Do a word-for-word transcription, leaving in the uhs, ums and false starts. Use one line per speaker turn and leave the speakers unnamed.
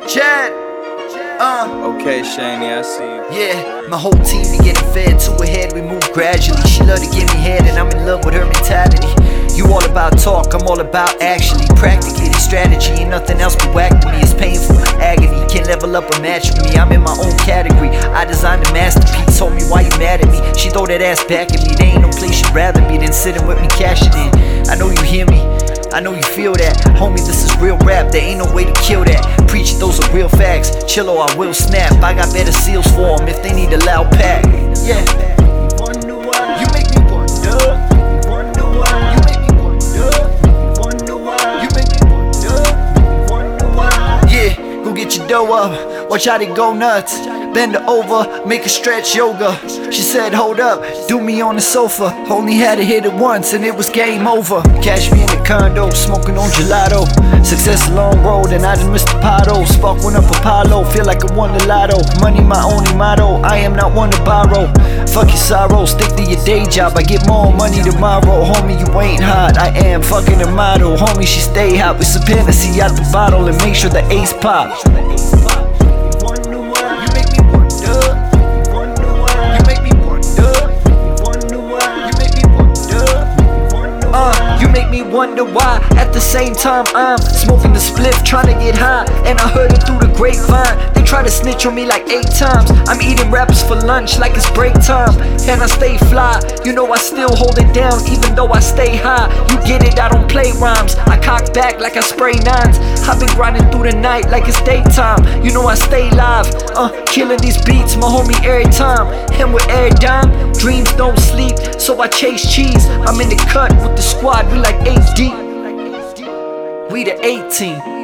Chad. Uh.
Okay, Shani, I see you.
Yeah, my whole team be getting fed to her head, we move gradually. She love to give me head and I'm in love with her mentality. You all about talk, I'm all about actually. Practically the strategy ain't nothing else but whack to me. It's painful, agony, can't level up or match with me. I'm in my own category, I designed a masterpiece. Told me why you mad at me, she throw that ass back at me. There ain't no place you'd rather be than sitting with me cashing in. I know you hear me, I know you feel that. Homie, this is real rap, there ain't no way to kill that. Preach it, those are real facts. Chill or I will snap. I got better seals for them if they need a loud pack. Yeah. You make me wonder. Wonder why. You make me wonder. Wonder why. You make me wonder. Wonder why. Yeah, go get your dough up. Watch how they go nuts. Bend her over, make her stretch yoga. She said, hold up, do me on the sofa. Only had to hit it once and it was game over. Cash me in the condo, smoking on gelato. Success a long road and I just missed the potto. Spark one up Apollo, feel like I won the lotto. Money my only motto, I am not one to borrow. Fuck your sorrow, stick to your day job. I get more money tomorrow. Homie, you ain't hot, I am fucking a model. Homie, she stay hot with some Hennessy out the bottle and make sure the ace pop. Wonder why, at the same time I'm smoking the spliff, trying to get high. And I heard it through the grapevine. They try to snitch on me like eight times. I'm eating rappers for lunch like it's break time. And I stay fly, you know I still hold it down even though I stay high. You get it, I don't play rhymes. I cock back like I spray nines. I've been grinding through the night like it's daytime. You know I stay live, uh, killing these beats, my homie every time. And with every dime, dreams don't sleep, so I chase cheese. I'm in the cut with the squad, we like eight deep. We the eighteen.